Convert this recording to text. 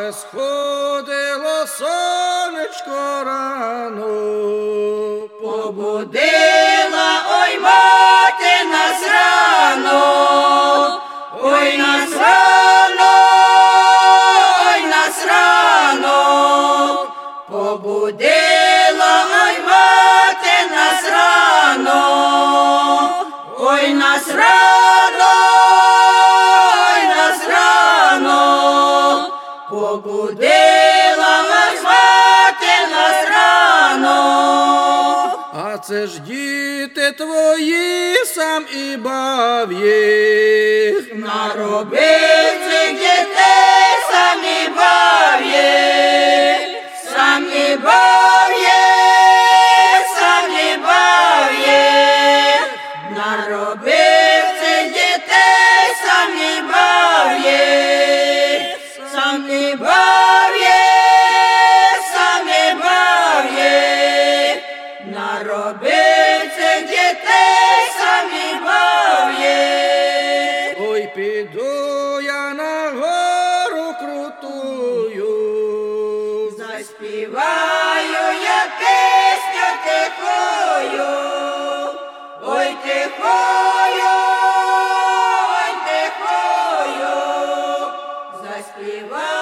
але сходило сонечко рано. Побудила, ой, мати, нас рано, ой, нас рано, ой, нас рано, побудила, ой, мати, нас рано, ой, нас рано, ой, нас рано, побудила, ой, мати, нас рано. А це ж діти твої сам і бав їх. Наробив цих дітей, сам і бав їх, сам і бав їх, сам і бав їх. Наробив цих дітей, сам і бав їх, сам і бав їх, сам і бав їх. Наробив цих дітей, сам і бав їх. Ой, піду я на гору крутую, заспіваю я пісню тихою, ой, тихою, ой, тихою, заспіваю.